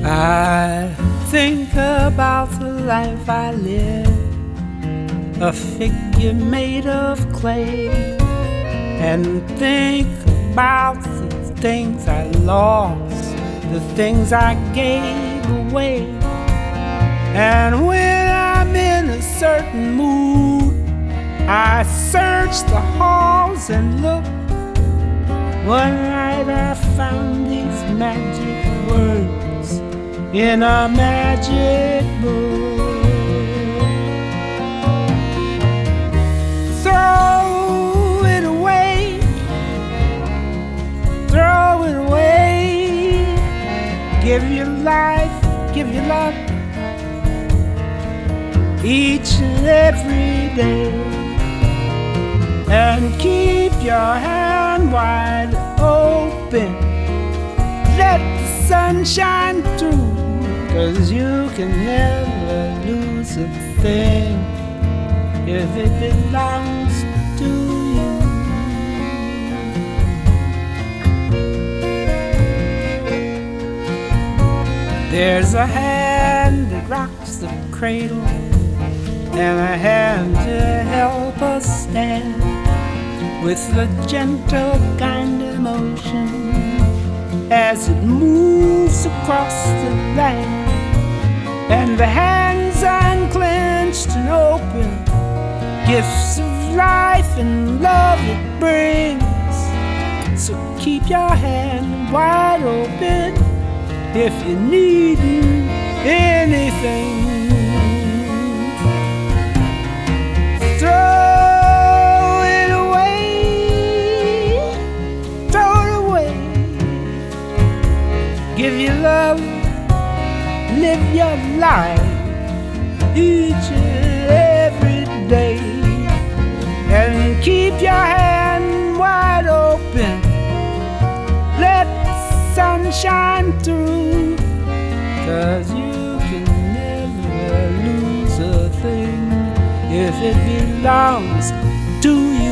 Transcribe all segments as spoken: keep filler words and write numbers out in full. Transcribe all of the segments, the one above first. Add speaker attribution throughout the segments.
Speaker 1: I think about the life I live, a figure made of clay, and think about the things I lost, the things I gave away. And when I'm in a certain mood, I search the halls and look. One night I found these magic words in a magic book. Throw it away, throw it away. Give your life, give your love, each and every day. And keep your hand wide open, let the sun shine through, 'cause you can never lose a thing if it belongs to you. There's a hand that rocks the cradle, and a hand to help us stand with the gentle kind of motion as it moves across the land. And the hands unclenched and open, gifts of life and love it brings. So keep your hand wide open if you need anything. Throw it away, throw it away. Give your love, live your life each and every day. And keep your hand wide open, let the sun shine through, 'cause you can never lose a thing if it belongs to you.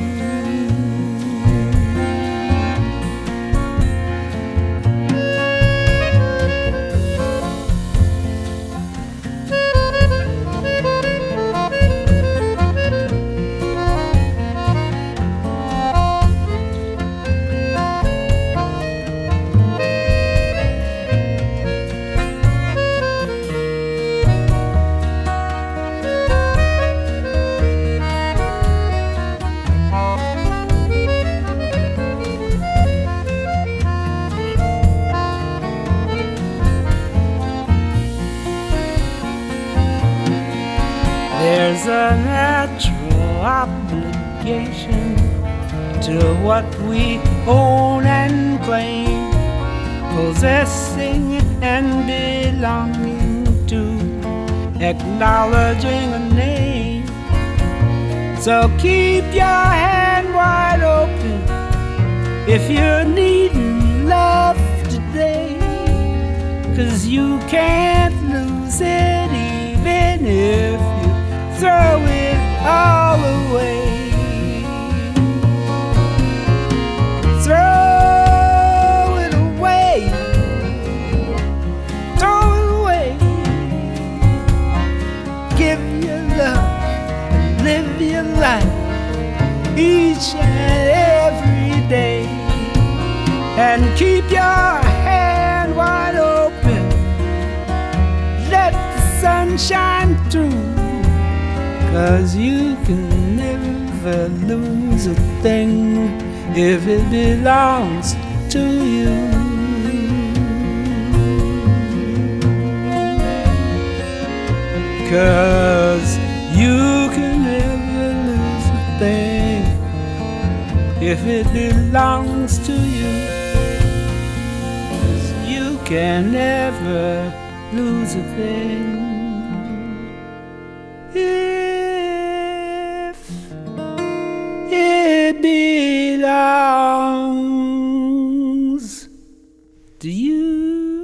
Speaker 1: There's a natural obligation to what we own and claim, possessing and belonging to, acknowledging a name. So keep your hand wide open if you're needing love today, 'cause you can't lose it even if you throw it all away. Throw it away, throw it away. Give your love and live your life each and every day. And keep your hand wide open, let the sun shine through, 'cause you can never lose a thing if it belongs to you. 'Cause you can never lose a thing if it belongs to you. 'Cause you can never lose a thing if it belongs to you.